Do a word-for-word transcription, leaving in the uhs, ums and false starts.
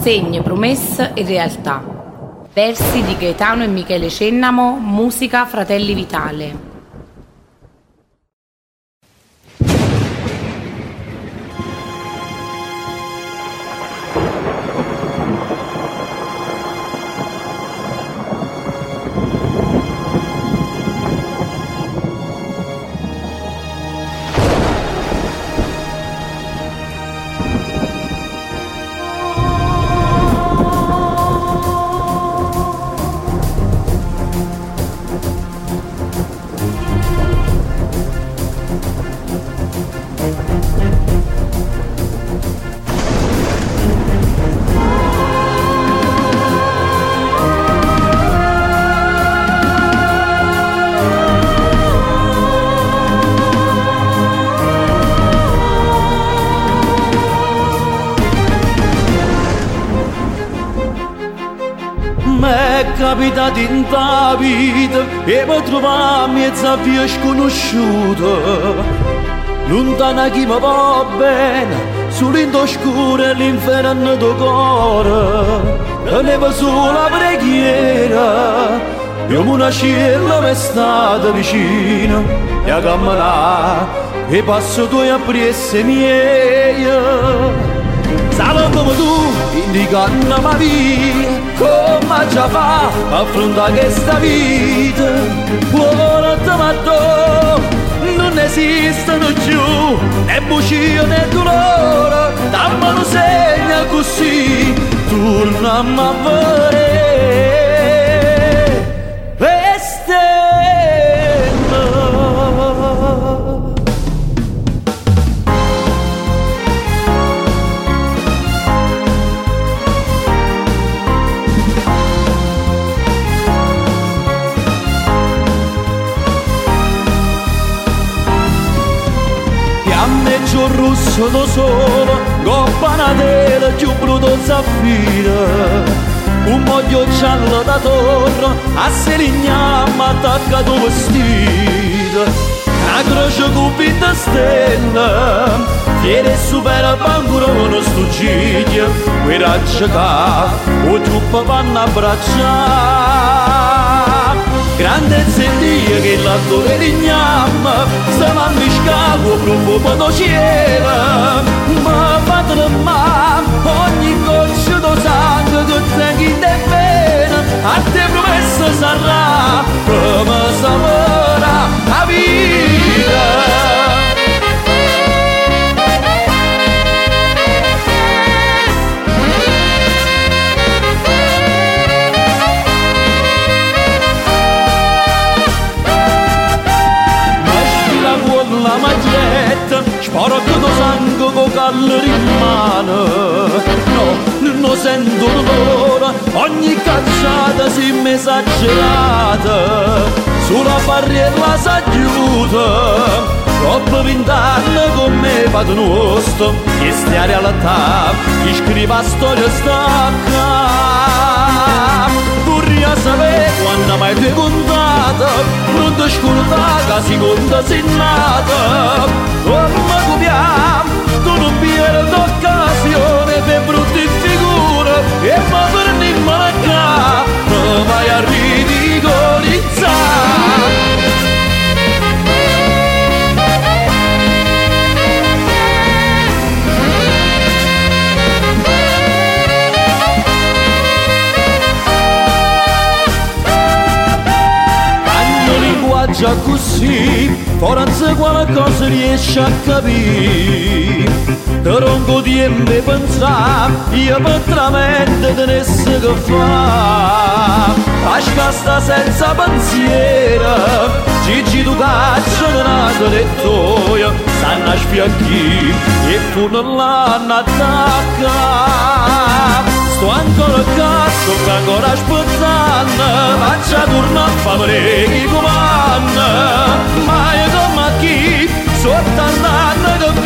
sogni, promesse e realtà. Versi di Gaetano e Michele Cennamo, musica Fratelli Vitale. Capitati in ta vita e mi trovai mezza via sconosciuta, lontana chi mi va bene, sull'into oscuro e l'inferno del cuore, teneva sola preghiera, io una scella mi è stata vicina, e a camminare e passo tu a presse miei. Salo come tu, indicando la via, come già fa affrontare questa vita. Ora te matto, non esistono più né bugie né dolore, dammelo segna così, torniamo a vedere. Fiammeggiò rosso da solo, coppa una tela più brutto zaffiro, un moglio giallo da torre, a selignamma attaccato vestito, una croce con vita stella, fiere e supera pancurone sto giglia, quei raggi che o truppa vanno a abbracciare. Grande sentia che l'attore rignamma, stava in scavo profumo da cielo, ma padre ma ogni goccia da sangue che tengo in te vena, a te promessa sarà, come saprà la vita. La maglietta, sporco da sangue con callo in mano. No, non sento l'odore, ogni cacciata si è esagerata. Sulla barriera s'aiuta, troppo vent'anni con me vado nostro, che stia a realtà, chi scrive la storia stacca. Vorrei sapere quando mai ti hai contato, non ti scordare che si conta sei nata. Come copiamo, tu non piedi d'occasione per brutte figure e mi prendi in malacca, mi vai a ridicolizzare. Già così, forse qualcosa riesce a capire. Te ronco tempo e pensare, io veramente tenesse che fa. Pasca sta senza pensiero, Gigi tu caccia da una lettoia, stanno a sfiacchi e tu non l'hanno attacca. Sto ancora a cazzo che ancora aspettando, faccia tornare a fare chi comanda. Ma io come chi, sotto andando che